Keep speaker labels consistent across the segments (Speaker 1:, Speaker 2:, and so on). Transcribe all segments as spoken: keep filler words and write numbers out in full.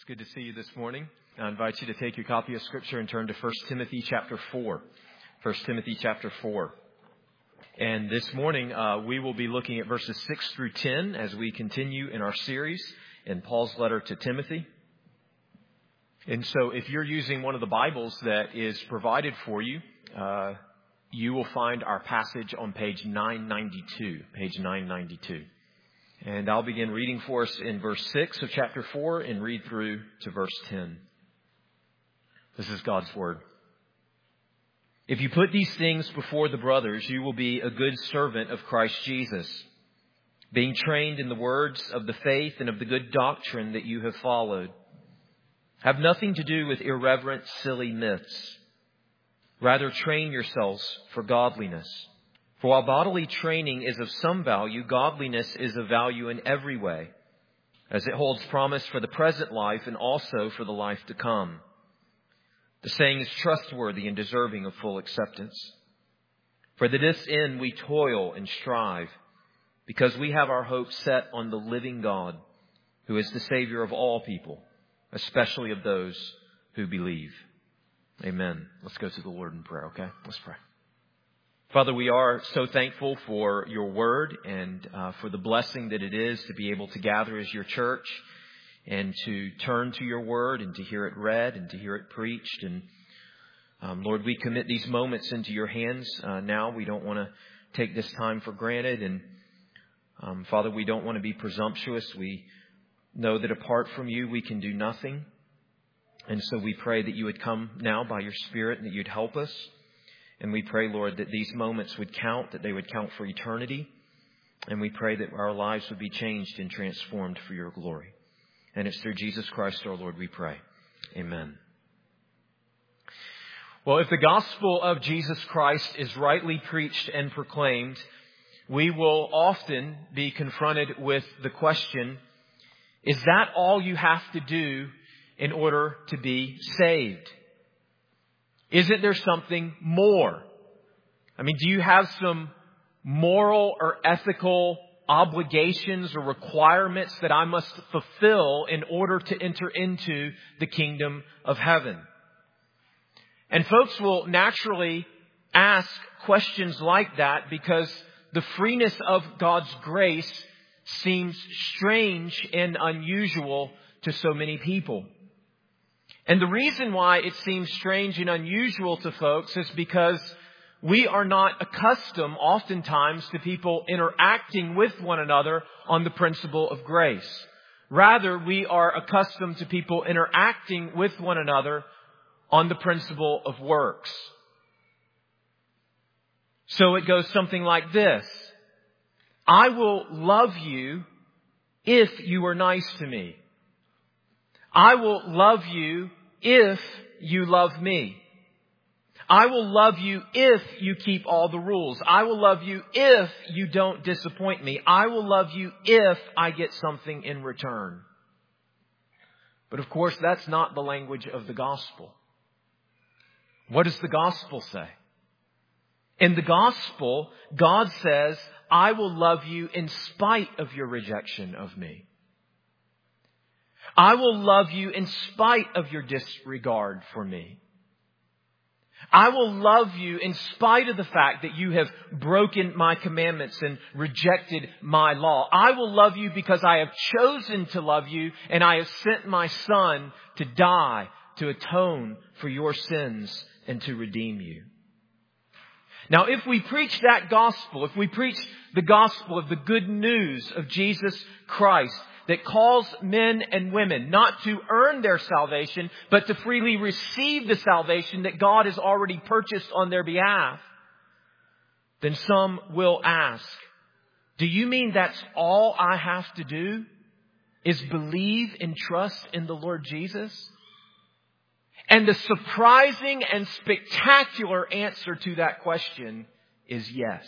Speaker 1: It's good to see you this morning. I invite you to take your copy of Scripture and turn to First Timothy chapter four. First Timothy chapter four. And this morning, uh, we will be looking at verses six through ten as we continue in our series in Paul's letter to Timothy. And so if you're using one of the Bibles that is provided for you, uh, you will find our passage on page nine ninety-two, page nine ninety-two. And I'll begin reading for us in verse six of chapter four and read through to verse ten. This is God's word. If you put these things before the brothers, you will be a good servant of Christ Jesus, being trained in the words of the faith and of the good doctrine that you have followed. Have nothing to do with irreverent, silly myths. Rather, train yourselves for godliness. For while bodily training is of some value, godliness is of value in every way, as it holds promise for the present life and also for the life to come. The saying is trustworthy and deserving of full acceptance. For to this end we toil and strive, because we have our hope set on the living God, who is the Savior of all people, especially of those who believe. Amen. Let's go to the Lord in prayer, okay? Let's pray. Father, we are so thankful for your word and uh, for the blessing that it is to be able to gather as your church and to turn to your word and to hear it read and to hear it preached. And um, Lord, we commit these moments into your hands uh, now. We don't want to take this time for granted. And um, Father, we don't want to be presumptuous. We know that apart from you, we can do nothing. And so we pray that you would come now by your Spirit and that you'd help us. And we pray, Lord, that these moments would count, that they would count for eternity. And we pray that our lives would be changed and transformed for your glory. And it's through Jesus Christ, our Lord, we pray. Amen. Well, if the gospel of Jesus Christ is rightly preached and proclaimed, we will often be confronted with the question, is that all you have to do in order to be saved? Isn't there something more? I mean, do you have some moral or ethical obligations or requirements that I must fulfill in order to enter into the kingdom of heaven? And folks will naturally ask questions like that because the freeness of God's grace seems strange and unusual to so many people. And the reason why it seems strange and unusual to folks is because we are not accustomed oftentimes to people interacting with one another on the principle of grace. Rather, we are accustomed to people interacting with one another on the principle of works. So it goes something like this. I will love you if you are nice to me. I will love you if you love me. I will love you if you keep all the rules. I will love you if you don't disappoint me. I will love you if I get something in return. But of course, that's not the language of the gospel. What does the gospel say? In the gospel, God says, I will love you in spite of your rejection of me. I will love you in spite of your disregard for me. I will love you in spite of the fact that you have broken my commandments and rejected my law. I will love you because I have chosen to love you and I have sent my Son to die, to atone for your sins and to redeem you. Now, if we preach that gospel, if we preach the gospel of the good news of Jesus Christ, that calls men and women not to earn their salvation, but to freely receive the salvation that God has already purchased on their behalf, then some will ask, do you mean that's all I have to do is believe and trust in the Lord Jesus? And the surprising and spectacular answer to that question is yes.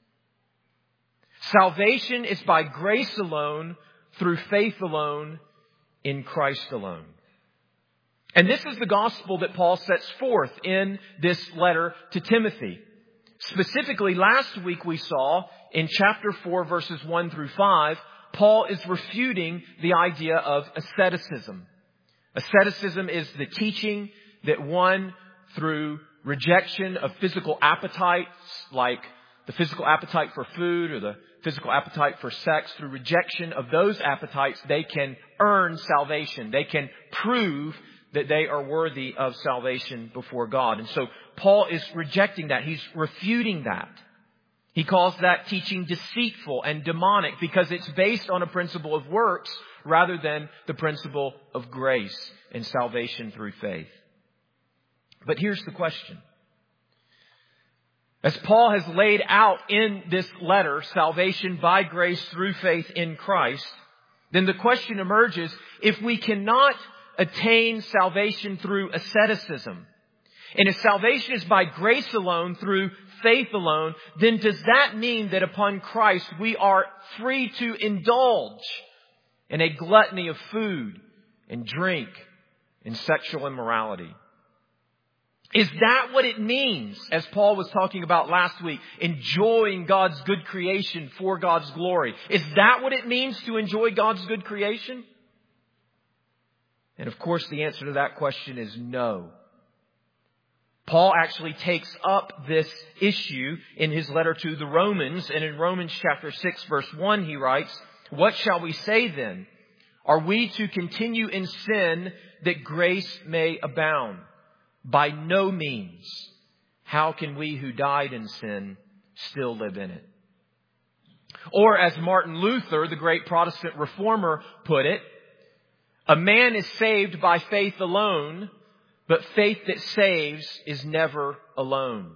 Speaker 1: Salvation is by grace alone, through faith alone, in Christ alone. And this is the gospel that Paul sets forth in this letter to Timothy. Specifically, last week we saw in chapter four, verses one through five, Paul is refuting the idea of asceticism. Asceticism is the teaching that one, through rejection of physical appetites, like the physical appetite for food or the physical appetite for sex, through rejection of those appetites, they can earn salvation. They can prove that they are worthy of salvation before God. And so Paul is rejecting that. He's refuting that. He calls that teaching deceitful and demonic because it's based on a principle of works rather than the principle of grace and salvation through faith. But here's the question. As Paul has laid out in this letter, salvation by grace through faith in Christ, then the question emerges, if we cannot attain salvation through asceticism, and if salvation is by grace alone, through faith alone, then does that mean that upon Christ we are free to indulge in a gluttony of food and drink and sexual immorality? Is that what it means, as Paul was talking about last week, enjoying God's good creation for God's glory? Is that what it means to enjoy God's good creation? And of course, the answer to that question is no. Paul actually takes up this issue in his letter to the Romans. And in Romans chapter six, verse one, he writes, "What shall we say then? Are we to continue in sin that grace may abound? By no means. How can we who died in sin still live in it?" Or as Martin Luther, the great Protestant reformer, put it, "A man is saved by faith alone, but faith that saves is never alone."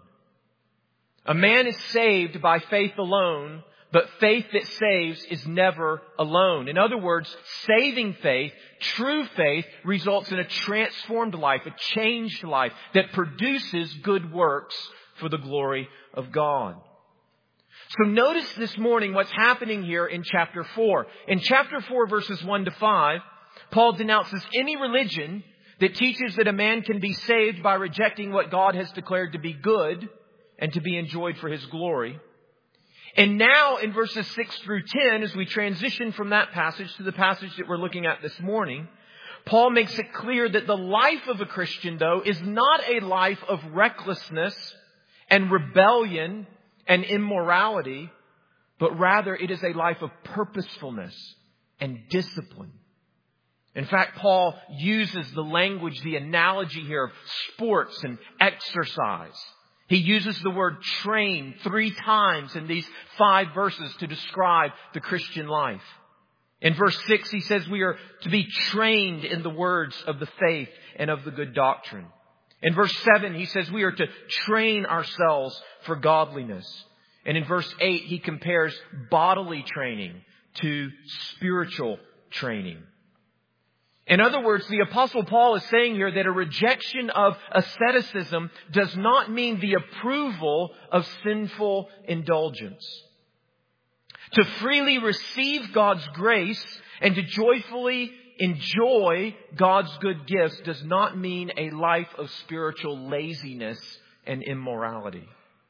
Speaker 1: A man is saved by faith alone, but faith that saves is never alone. In other words, saving faith, true faith, results in a transformed life, a changed life that produces good works for the glory of God. So notice this morning what's happening here in chapter four. In chapter four, verses one to five, Paul denounces any religion that teaches that a man can be saved by rejecting what God has declared to be good and to be enjoyed for His glory. And now in verses six through ten, as we transition from that passage to the passage that we're looking at this morning, Paul makes it clear that the life of a Christian, though, is not a life of recklessness and rebellion and immorality, but rather it is a life of purposefulness and discipline. In fact, Paul uses the language, the analogy here of sports and exercise. He uses the word train three times in these five verses to describe the Christian life. In verse six, he says we are to be trained in the words of the faith and of the good doctrine. In verse seven, he says we are to train ourselves for godliness. And in verse eight, he compares bodily training to spiritual training. In other words, the Apostle Paul is saying here that a rejection of asceticism does not mean the approval of sinful indulgence. To freely receive God's grace and to joyfully enjoy God's good gifts does not mean a life of spiritual laziness and immorality.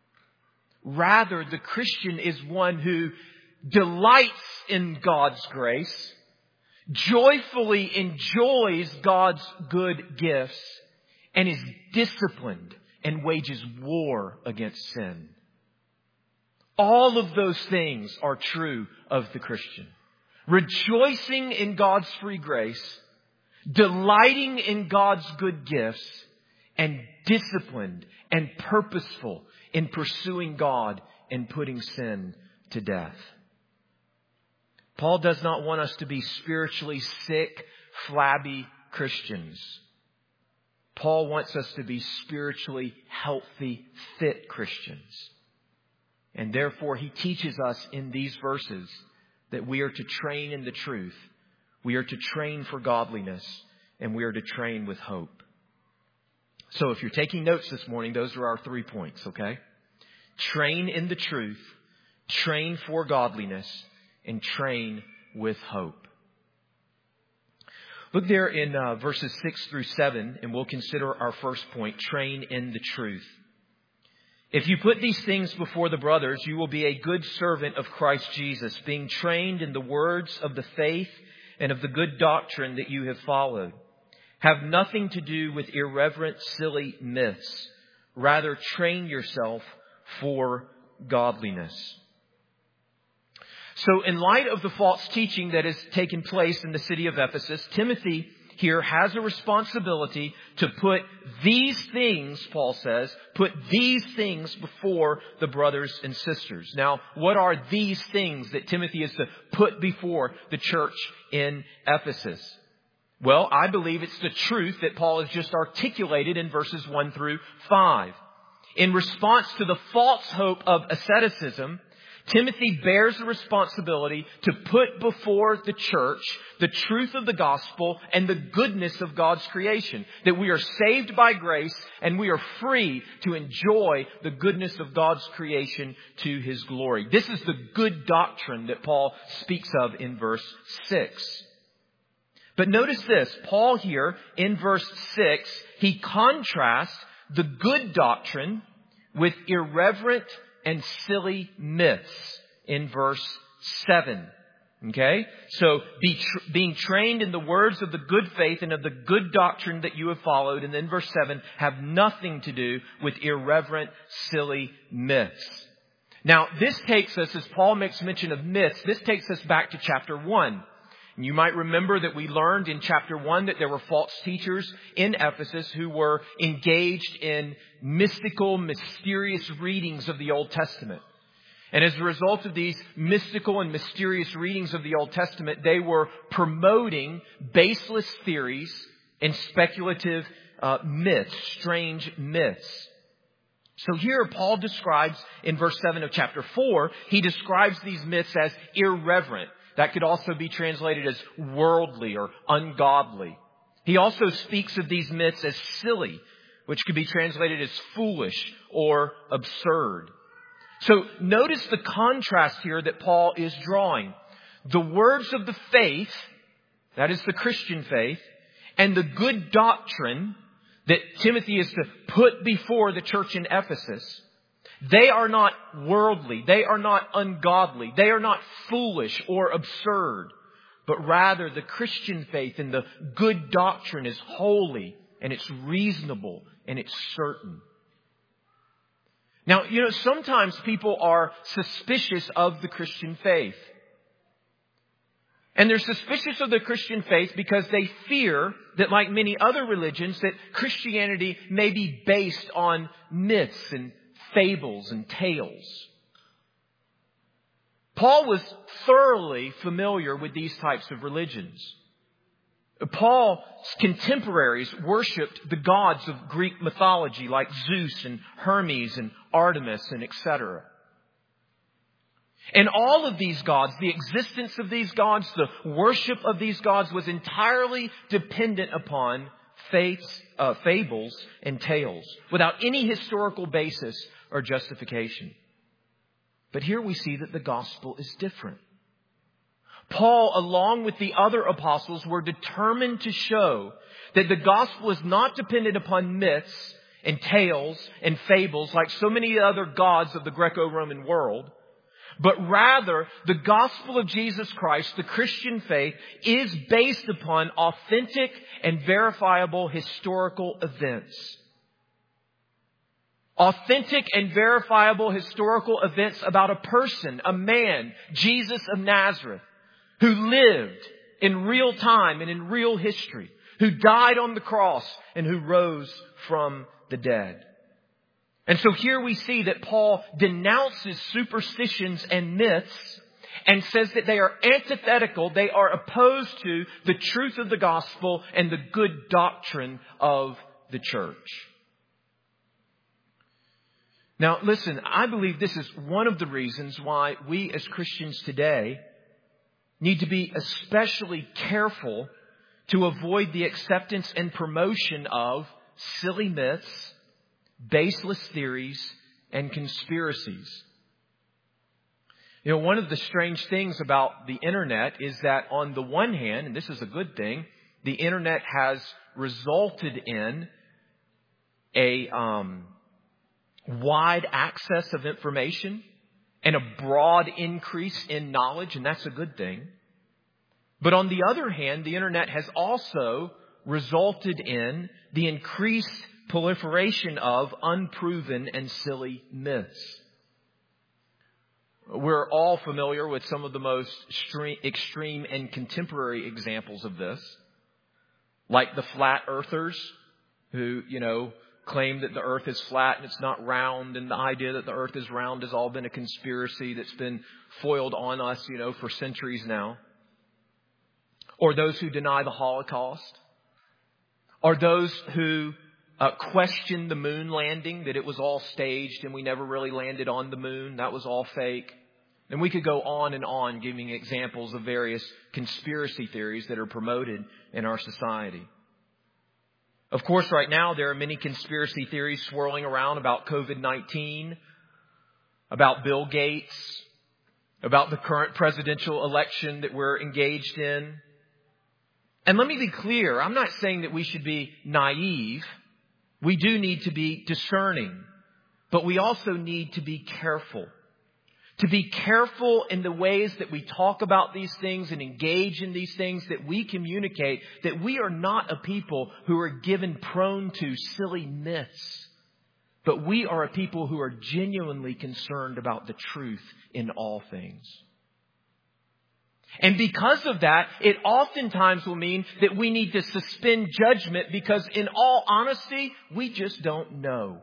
Speaker 1: Rather, the Christian is one who delights in God's grace, joyfully enjoys God's good gifts, and is disciplined and wages war against sin. All of those things are true of the Christian. Rejoicing in God's free grace, delighting in God's good gifts, and disciplined and purposeful in pursuing God and putting sin to death. Paul does not want us to be spiritually sick, flabby Christians. Paul wants us to be spiritually healthy, fit Christians. And therefore, he teaches us in these verses that we are to train in the truth. We are to train for godliness, and we are to train with hope. So if you're taking notes this morning, those are our three points, okay? Train in the truth, train for godliness, and train with hope. Look there in uh, verses six through seven, and we'll consider our first point, train in the truth. If you put these things before the brothers, you will be a good servant of Christ Jesus, being trained in the words of the faith and of the good doctrine that you have followed, have nothing to do with irreverent, silly myths. Rather, train yourself for godliness. So in light of the false teaching that has taken place in the city of Ephesus, Timothy here has a responsibility to put these things, Paul says, put these things before the brothers and sisters. Now, what are these things that Timothy is to put before the church in Ephesus? Well, I believe it's the truth that Paul has just articulated in verses one through five. In response to the false hope of asceticism, Timothy bears the responsibility to put before the church the truth of the gospel and the goodness of God's creation. That we are saved by grace and we are free to enjoy the goodness of God's creation to His glory. This is the good doctrine that Paul speaks of in verse six. But notice this, Paul here in verse six, he contrasts the good doctrine with irreverent and silly myths in verse seven. Okay? So be tr- being trained in the words of the good faith and of the good doctrine that you have followed. And then verse seven, have nothing to do with irreverent, silly myths. Now, this takes us, as Paul makes mention of myths, this takes us back to chapter one. And you might remember that we learned in chapter one that there were false teachers in Ephesus who were engaged in mystical, mysterious readings of the Old Testament. And as a result of these mystical and mysterious readings of the Old Testament, they were promoting baseless theories and speculative uh, myths, strange myths. So here Paul describes in verse seven of chapter four, he describes these myths as irreverent. That could also be translated as worldly or ungodly. He also speaks of these myths as silly, which could be translated as foolish or absurd. So notice the contrast here that Paul is drawing. The words of the faith, that is the Christian faith, and the good doctrine that Timothy is to put before the church in Ephesus, they are not worldly. They are not ungodly. They are not foolish or absurd. But rather, the Christian faith and the good doctrine is holy and it's reasonable and it's certain. Now, you know, sometimes people are suspicious of the Christian faith. And they're suspicious of the Christian faith because they fear that, like many other religions, that Christianity may be based on myths and fables and tales. Paul was thoroughly familiar with these types of religions. Paul's contemporaries worshipped the gods of Greek mythology like Zeus and Hermes and Artemis and et cetera. And all of these gods, the existence of these gods, the worship of these gods was entirely dependent upon faiths, uh, fables and tales without any historical basis or justification. But here we see that the gospel is different. Paul, along with the other apostles, were determined to show that the gospel is not dependent upon myths and tales and fables like so many other gods of the Greco-Roman world, but rather the gospel of Jesus Christ, the Christian faith, is based upon authentic and verifiable historical events. Authentic and verifiable historical events about a person, a man, Jesus of Nazareth, who lived in real time and in real history, who died on the cross and who rose from the dead. And so here we see that Paul denounces superstitions and myths and says that they are antithetical, they are opposed to the truth of the gospel and the good doctrine of the church. Now, listen, I believe this is one of the reasons why we as Christians today need to be especially careful to avoid the acceptance and promotion of silly myths, baseless theories, and conspiracies. You know, one of the strange things about the internet is that on the one hand, and this is a good thing, the internet has resulted in a um, wide access of information and a broad increase in knowledge, and that's a good thing. But on the other hand, the internet has also resulted in the increased proliferation of unproven and silly myths. We're all familiar with some of the most extreme and contemporary examples of this, like the flat earthers who, you know, claim that the earth is flat and it's not round, and the idea that the earth is round has all been a conspiracy that's been foiled on us, you know, for centuries now. Or those who deny the Holocaust. Or those who uh, question the moon landing, that it was all staged and we never really landed on the moon. That was all fake. And we could go on and on giving examples of various conspiracy theories that are promoted in our society. Of course, right now there are many conspiracy theories swirling around about covid nineteen, about Bill Gates, about the current presidential election that we're engaged in. And let me be clear, I'm not saying that we should be naive. We do need to be discerning, but we also need to be careful. To be careful in the ways that we talk about these things and engage in these things, that we communicate that we are not a people who are given prone to silly myths, but we are a people who are genuinely concerned about the truth in all things. And because of that, it oftentimes will mean that we need to suspend judgment because, in all honesty, we just don't know.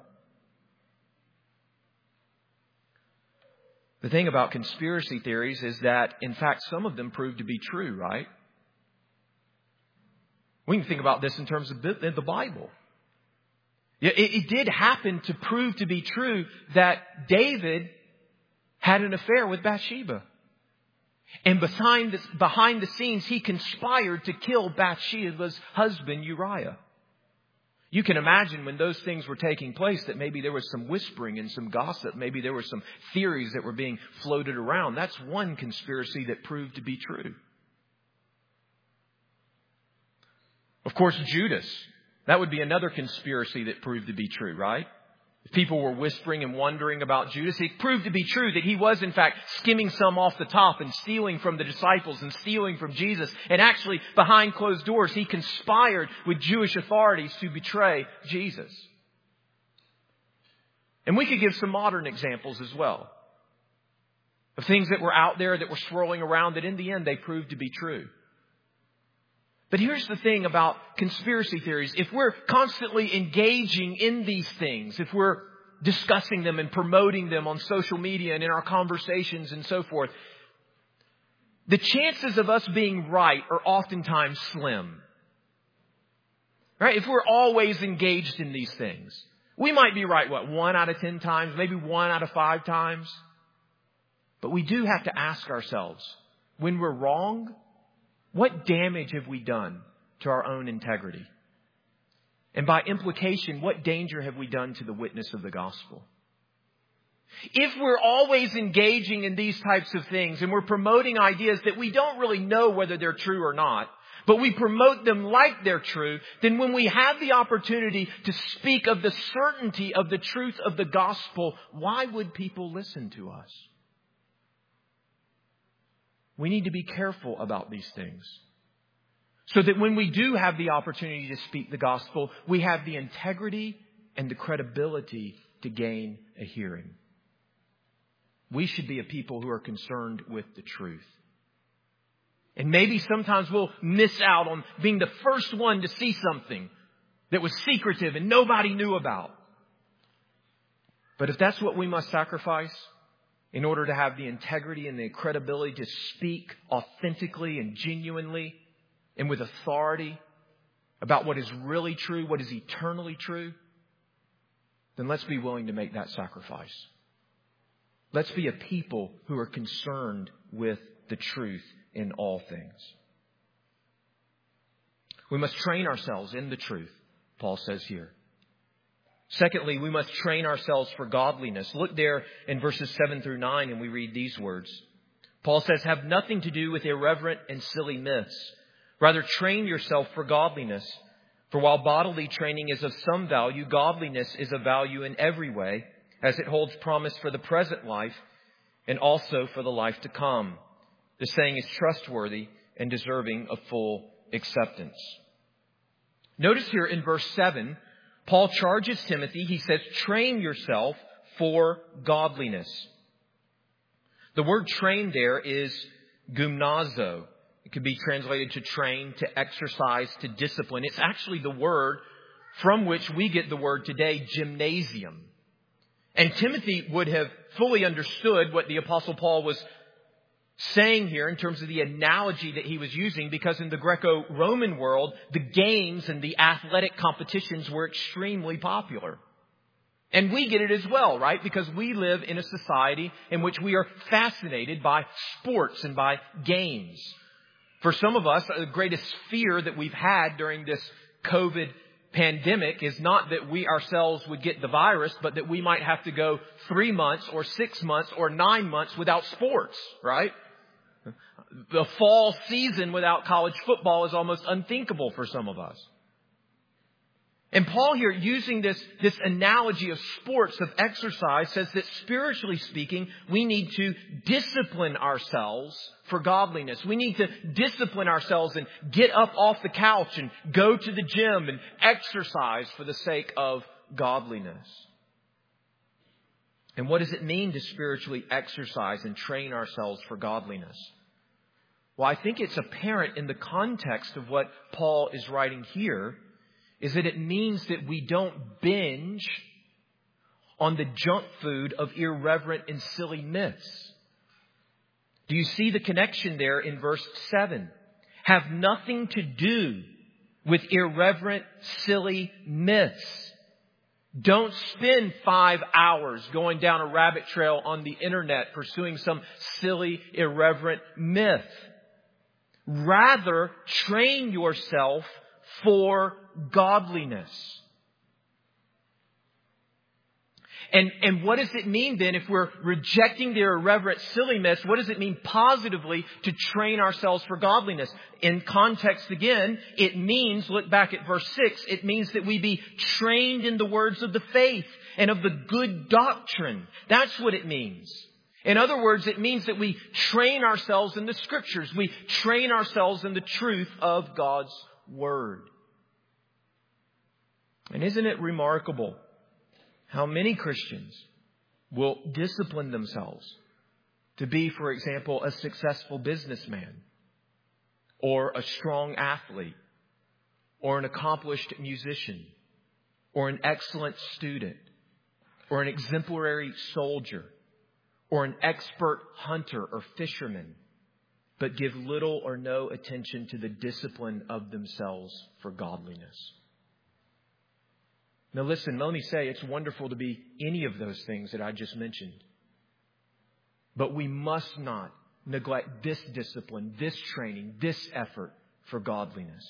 Speaker 1: The thing about conspiracy theories is that, in fact, some of them prove to be true, right? We can think about this in terms of the Bible. It, it did happen to prove to be true that David had an affair with Bathsheba. And behind the, behind the scenes, he conspired to kill Bathsheba's husband, Uriah. You can imagine when those things were taking place that maybe there was some whispering and some gossip. Maybe there were some theories that were being floated around. That's one conspiracy that proved to be true. Of course, Judas. That would be another conspiracy that proved to be true, right? If people were whispering and wondering about Judas, it proved to be true that he was, in fact, skimming some off the top and stealing from the disciples and stealing from Jesus. And actually, behind closed doors, he conspired with Jewish authorities to betray Jesus. And we could give some modern examples as well of things that were out there that were swirling around that in the end they proved to be true. But here's the thing about conspiracy theories. If we're constantly engaging in these things, if we're discussing them and promoting them on social media and in our conversations and so forth, the chances of us being right are oftentimes slim. Right? If we're always engaged in these things, we might be right, what, one out of ten times, maybe one out of five times. But we do have to ask ourselves, when we're wrong, what damage have we done to our own integrity? And by implication, what danger have we done to the witness of the gospel? If we're always engaging in these types of things and we're promoting ideas that we don't really know whether they're true or not, but we promote them like they're true, then when we have the opportunity to speak of the certainty of the truth of the gospel, why would people listen to us? We need to be careful about these things so that when we do have the opportunity to speak the gospel, we have the integrity and the credibility to gain a hearing. We should be a people who are concerned with the truth. And maybe sometimes we'll miss out on being the first one to see something that was secretive and nobody knew about. But if that's what we must sacrifice, in order to have the integrity and the credibility to speak authentically and genuinely and with authority about what is really true, what is eternally true, then let's be willing to make that sacrifice. Let's be a people who are concerned with the truth in all things. We must train ourselves in the truth, Paul says here. Secondly, we must train ourselves for godliness. Look there in verses seven through nine and we read these words. Paul says, have nothing to do with irreverent and silly myths. Rather, train yourself for godliness. For while bodily training is of some value, godliness is of value in every way, as it holds promise for the present life and also for the life to come. The saying is trustworthy and deserving of full acceptance. Notice here in verse seven, Paul charges Timothy. He says, train yourself for godliness. The word train there is gymnazo. It could be translated to train, to exercise, to discipline. It's actually the word from which we get the word today, gymnasium. And Timothy would have fully understood what the Apostle Paul was saying here in terms of the analogy that he was using, because in the Greco-Roman world, the games and the athletic competitions were extremely popular. And we get it as well, right? Because we live in a society in which we are fascinated by sports and by games. For some of us, the greatest fear that we've had during this COVID pandemic is not that we ourselves would get the virus, but that we might have to go three months or six months or nine months without sports, right? The fall season without college football is almost unthinkable for some of us. And Paul here, using this, this analogy of sports, of exercise, says that spiritually speaking, we need to discipline ourselves for godliness. We need to discipline ourselves and get up off the couch and go to the gym and exercise for the sake of godliness. And what does it mean to spiritually exercise and train ourselves for godliness? Well, I think it's apparent in the context of what Paul is writing here, is that it means that we don't binge on the junk food of irreverent and silly myths. Do you see the connection there in verse seven? Have nothing to do with irreverent, silly myths. Don't spend five hours going down a rabbit trail on the internet pursuing some silly, irreverent myth. Rather, train yourself for godliness. And, and what does it mean then if we're rejecting the irreverent silliness? What does it mean positively to train ourselves for godliness? In context again, it means, look back at verse six, it means that we be trained in the words of the faith and of the good doctrine. That's what it means. In other words, it means that we train ourselves in the Scriptures. We train ourselves in the truth of God's Word. And isn't it remarkable how many Christians will discipline themselves to be, for example, a successful businessman or a strong athlete or an accomplished musician or an excellent student or an exemplary soldier or an expert hunter or fisherman, but give little or no attention to the discipline of themselves for godliness? Now listen, let me say it's wonderful to be any of those things that I just mentioned. But we must not neglect this discipline, this training, this effort for godliness.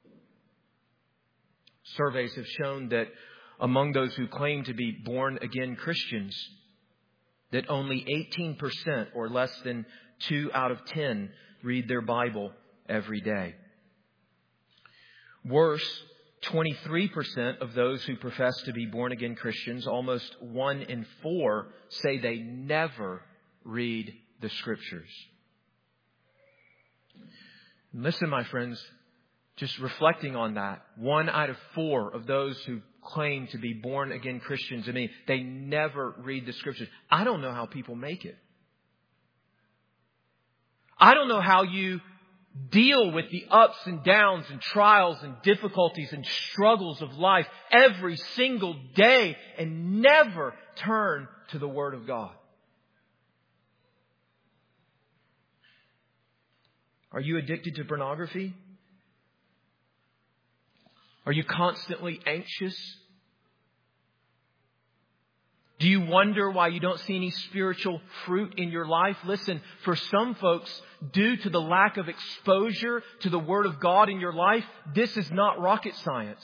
Speaker 1: Surveys have shown that among those who claim to be born-again Christians, that only eighteen percent or less than two out of ten read their Bible every day. Worse, twenty-three percent of those who profess to be born-again Christians, almost one in four, say they never read the Scriptures. Listen, my friends, just reflecting on that, one out of four of those who claim to be born-again Christians, I mean, they never read the Scriptures. I don't know how people make it. I don't know how you deal with the ups and downs and trials and difficulties and struggles of life every single day and never turn to the Word of God. Are you addicted to pornography? Are you constantly anxious? Do you wonder why you don't see any spiritual fruit in your life? Listen, for some folks, due to the lack of exposure to the Word of God in your life, this is not rocket science.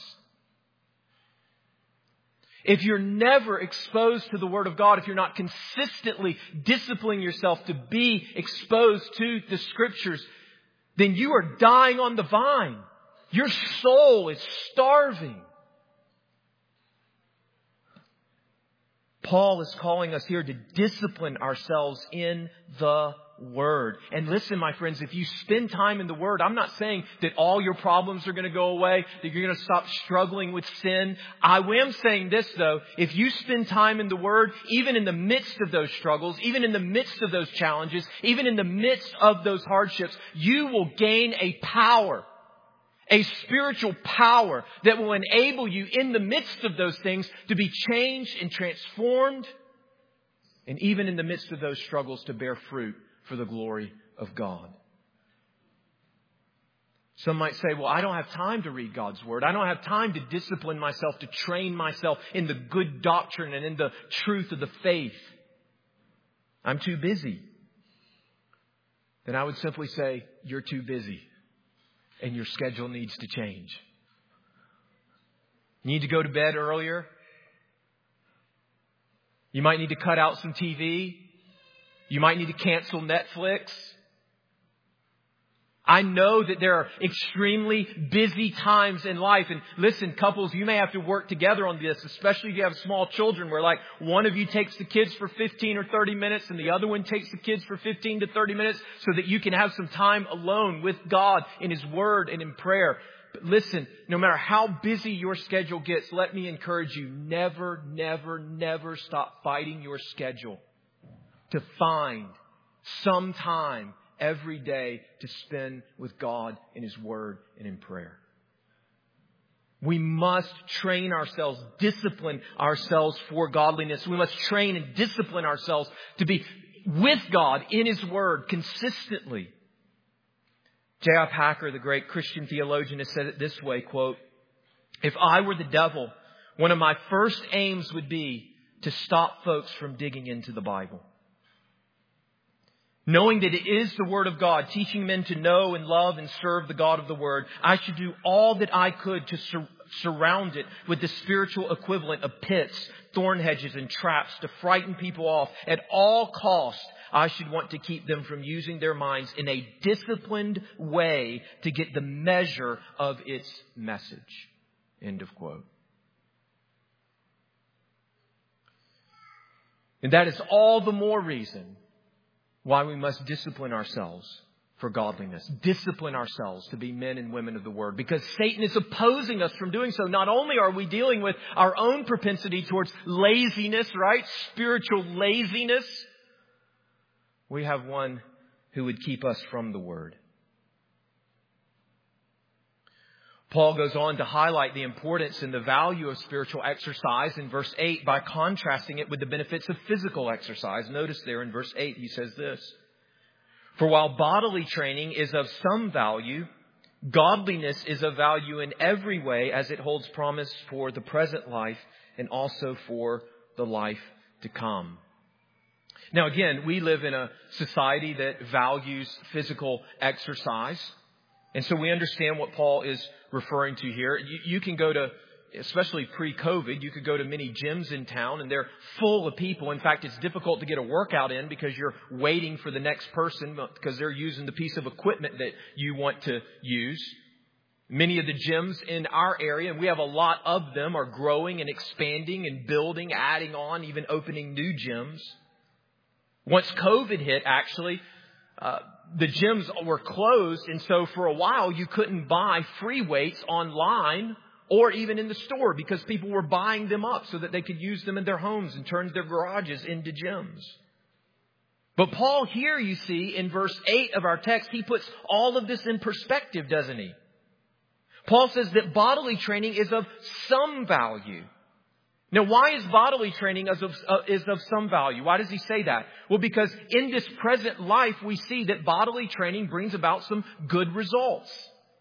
Speaker 1: If you're never exposed to the Word of God, if you're not consistently disciplining yourself to be exposed to the Scriptures, then you are dying on the vine. Your soul is starving. Paul is calling us here to discipline ourselves in the Word. And listen, my friends, if you spend time in the Word, I'm not saying that all your problems are going to go away, that you're going to stop struggling with sin. I am saying this, though. If you spend time in the Word, even in the midst of those struggles, even in the midst of those challenges, even in the midst of those hardships, you will gain a power, a spiritual power that will enable you in the midst of those things to be changed and transformed. And even in the midst of those struggles, to bear fruit for the glory of God. Some might say, well, I don't have time to read God's Word. I don't have time to discipline myself, to train myself in the good doctrine and in the truth of the faith. I'm too busy. Then I would simply say, you're too busy and your schedule needs to change. You need to go to bed earlier. You might need to cut out some T V. You might need to cancel Netflix. I know that there are extremely busy times in life. And listen, couples, you may have to work together on this, especially if you have small children where like one of you takes the kids for fifteen or thirty minutes and the other one takes the kids for fifteen to thirty minutes so that you can have some time alone with God in His Word and in prayer. But listen, no matter how busy your schedule gets, let me encourage you, never, never, never stop fighting your schedule to find some time every day to spend with God in His Word and in prayer. We must train ourselves, discipline ourselves for godliness. We must train and discipline ourselves to be with God in His Word consistently. J I Packer, the great Christian theologian, has said it this way, quote, "If I were the devil, one of my first aims would be to stop folks from digging into the Bible. Knowing that it is the Word of God, teaching men to know and love and serve the God of the Word, I should do all that I could to sur- surround it with the spiritual equivalent of pits, thorn hedges, and traps to frighten people off. At all costs, I should want to keep them from using their minds in a disciplined way to get the measure of its message." End of quote. And that is all the more reason why we must discipline ourselves for godliness. Discipline ourselves to be men and women of the Word. Because Satan is opposing us from doing so. Not only are we dealing with our own propensity towards laziness, right? Spiritual laziness. We have one who would keep us from the Word. Paul goes on to highlight the importance and the value of spiritual exercise in verse eight by contrasting it with the benefits of physical exercise. Notice there in verse eight, he says this, "For while bodily training is of some value, godliness is of value in every way as it holds promise for the present life and also for the life to come." Now again, we live in a society that values physical exercise. And so we understand what Paul is referring to here. You, you can go to, especially pre-COVID, you could go to many gyms in town and they're full of people. In fact, it's difficult to get a workout in because you're waiting for the next person because they're using the piece of equipment that you want to use. Many of the gyms in our area, and we have a lot of them, are growing and expanding and building, adding on, even opening new gyms. Once COVID hit, actually, uh, the gyms were closed. And so for a while, you couldn't buy free weights online or even in the store because people were buying them up so that they could use them in their homes and turn their garages into gyms. But Paul here, you see, in verse eight of our text, he puts all of this in perspective, doesn't he? Paul says that bodily training is of some value. Now, why is bodily training is of, uh, is of some value? Why does he say that? Well, because in this present life, we see that bodily training brings about some good results.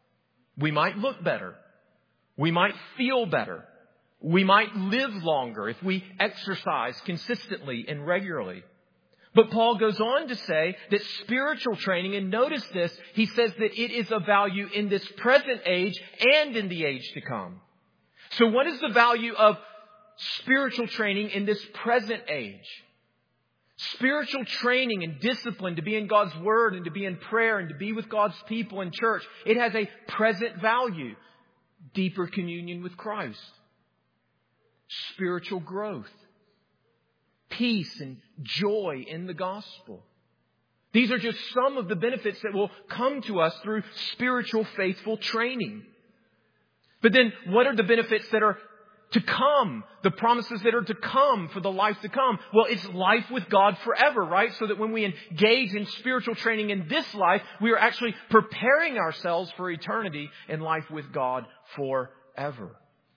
Speaker 1: We might look better. We might feel better. We might live longer if we exercise consistently and regularly. But Paul goes on to say that spiritual training, and notice this, he says that it is of value in this present age and in the age to come. So what is the value of spiritual training in this present age? Spiritual training and discipline to be in God's Word and to be in prayer and to be with God's people in church. It has a present value. Deeper communion with Christ. Spiritual growth. Peace and joy in the gospel. These are just some of the benefits that will come to us through spiritual faithful training. But then what are the benefits that are to come? The promises that are to come for the life to come? Well, it's life with God forever, right? So that when we engage in spiritual training in this life, we are actually preparing ourselves for eternity and life with God forever.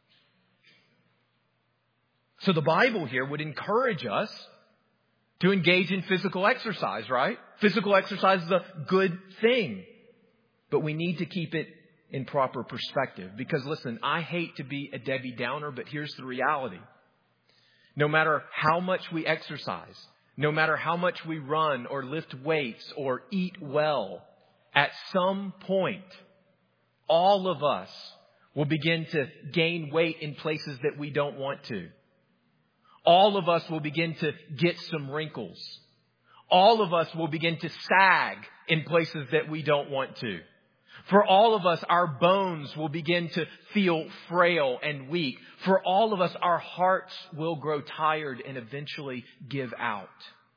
Speaker 1: So the Bible here would encourage us to engage in physical exercise, right? Physical exercise is a good thing, but we need to keep it in proper perspective. Because listen, I hate to be a Debbie Downer, but here's the reality. No matter how much we exercise, no matter how much we run or lift weights or eat well, at some point, all of us will begin to gain weight in places that we don't want to. All of us will begin to get some wrinkles. All of us will begin to sag in places that we don't want to. For all of us, our bones will begin to feel frail and weak. For all of us, our hearts will grow tired and eventually give out.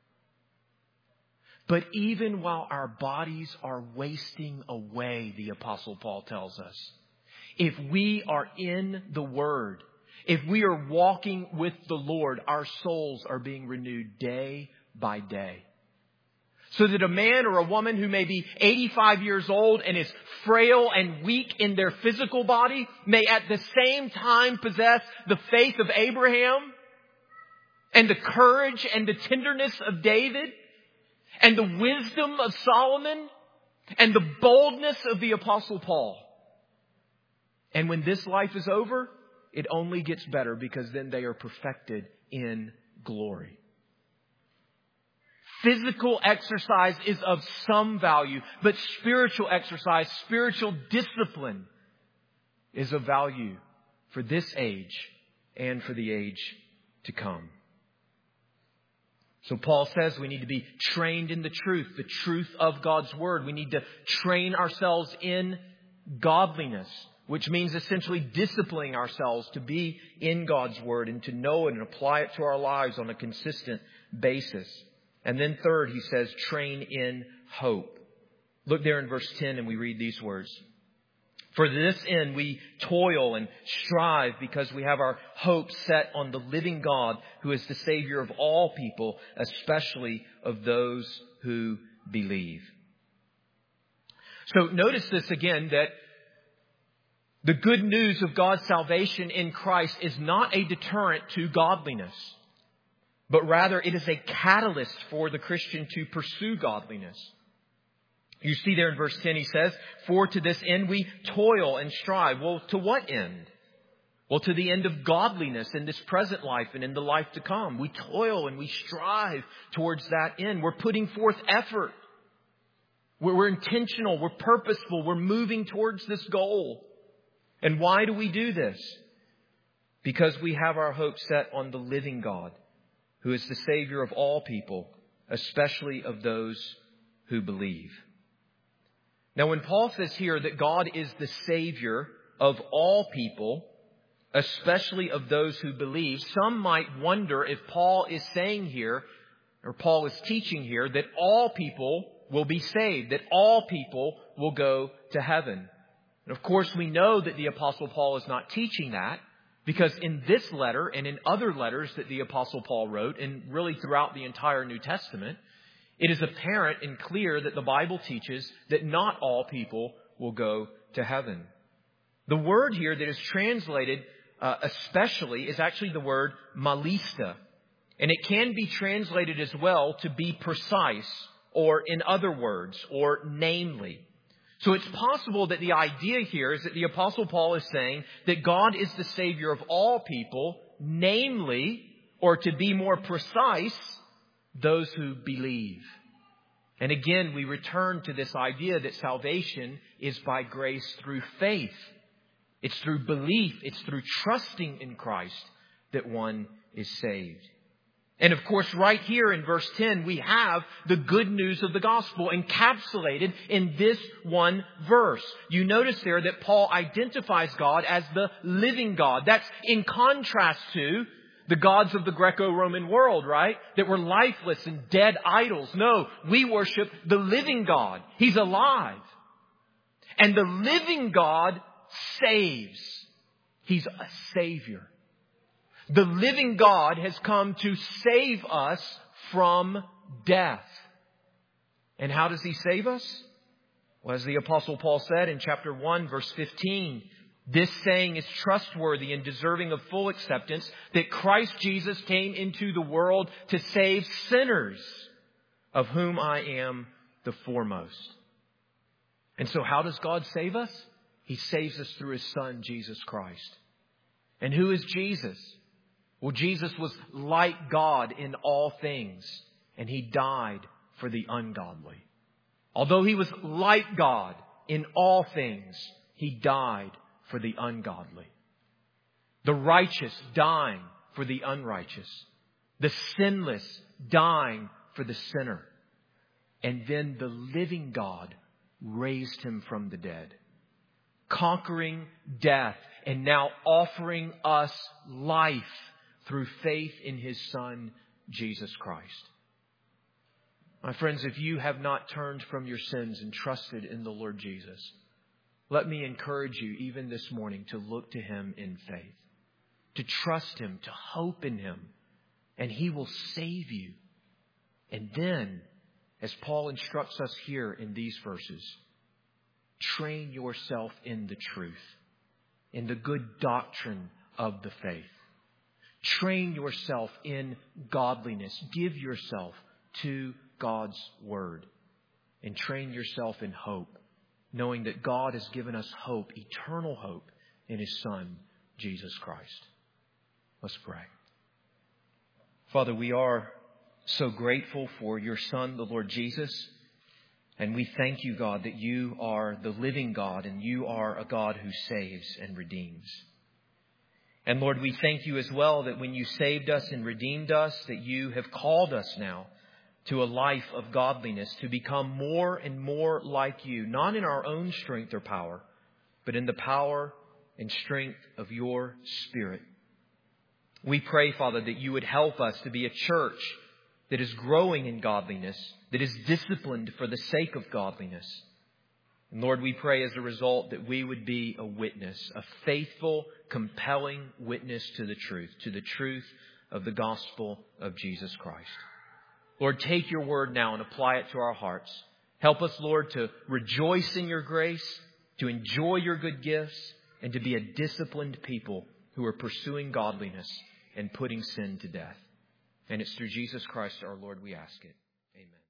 Speaker 1: But even while our bodies are wasting away, the Apostle Paul tells us, if we are in the Word, if we are walking with the Lord, our souls are being renewed day by day. So that a man or a woman who may be eighty-five years old and is frail and weak in their physical body may at the same time possess the faith of Abraham and the courage and the tenderness of David and the wisdom of Solomon and the boldness of the Apostle Paul. And when this life is over, it only gets better because then they are perfected in glory. Physical exercise is of some value, but spiritual exercise, spiritual discipline is of value for this age and for the age to come. So Paul says we need to be trained in the truth, the truth of God's Word. We need to train ourselves in godliness, which means essentially disciplining ourselves to be in God's Word and to know it and apply it to our lives on a consistent basis. And then third, he says, train in hope. Look there in verse ten and we read these words. For this end we toil and strive because we have our hope set on the living God who is the Savior of all people, especially of those who believe. So notice this again, that the good news of God's salvation in Christ is not a deterrent to godliness, but rather it is a catalyst for the Christian to pursue godliness. You see there in verse ten, he says, for to this end we toil and strive. Well, to what end? Well, to the end of godliness in this present life and in the life to come. We toil and we strive towards that end. We're putting forth effort. We're, we're intentional. We're purposeful. We're moving towards this goal. And why do we do this? Because we have our hope set on the living God, who is the Savior of all people, especially of those who believe. Now, when Paul says here that God is the Savior of all people, especially of those who believe, some might wonder if Paul is saying here, or Paul is teaching here, that all people will be saved, that all people will go to heaven. And of course, we know that the Apostle Paul is not teaching that, because in this letter and in other letters that the Apostle Paul wrote, and really throughout the entire New Testament, it is apparent and clear that the Bible teaches that not all people will go to heaven. The word here that is translated uh, especially is actually the word malista. And it can be translated as well to be precise, or in other words, or namely. So it's possible that the idea here is that the Apostle Paul is saying that God is the Savior of all people, namely, or to be more precise, those who believe. And again, we return to this idea that salvation is by grace through faith. It's through belief, it's through trusting in Christ that one is saved. And of course, right here in verse ten, we have the good news of the gospel encapsulated in this one verse. You notice there that Paul identifies God as the living God. That's in contrast to the gods of the Greco-Roman world, right? That were lifeless and dead idols. No, we worship the living God. He's alive. And the living God saves. He's a Savior. The living God has come to save us from death. And how does He save us? Well, as the Apostle Paul said in chapter one, verse fifteen, this saying is trustworthy and deserving of full acceptance, that Christ Jesus came into the world to save sinners, of whom I am the foremost. And so how does God save us? He saves us through His Son, Jesus Christ. And who is Jesus? Well, Jesus was like God in all things, and He died for the ungodly. Although He was like God in all things, He died for the ungodly. The righteous dying for the unrighteous. The sinless dying for the sinner. And then the living God raised Him from the dead, conquering death and now offering us life through faith in His Son, Jesus Christ. My friends, if you have not turned from your sins and trusted in the Lord Jesus, let me encourage you even this morning to look to Him in faith, to trust Him, to hope in Him, and He will save you. And then, as Paul instructs us here in these verses, train yourself in the truth, in the good doctrine of the faith. Train yourself in godliness. Give yourself to God's Word. And train yourself in hope, knowing that God has given us hope, eternal hope, in His Son, Jesus Christ. Let's pray. Father, we are so grateful for Your Son, the Lord Jesus. And we thank You, God, that You are the living God and You are a God who saves and redeems. And Lord, we thank You as well that when You saved us and redeemed us, that You have called us now to a life of godliness, to become more and more like You, not in our own strength or power, but in the power and strength of Your Spirit. We pray, Father, that You would help us to be a church that is growing in godliness, that is disciplined for the sake of godliness. And Lord, we pray as a result that we would be a witness, a faithful, compelling witness to the truth, to the truth of the gospel of Jesus Christ. Lord, take Your word now and apply it to our hearts. Help us, Lord, to rejoice in Your grace, to enjoy Your good gifts, and to be a disciplined people who are pursuing godliness and putting sin to death. And it's through Jesus Christ our Lord we ask it. Amen.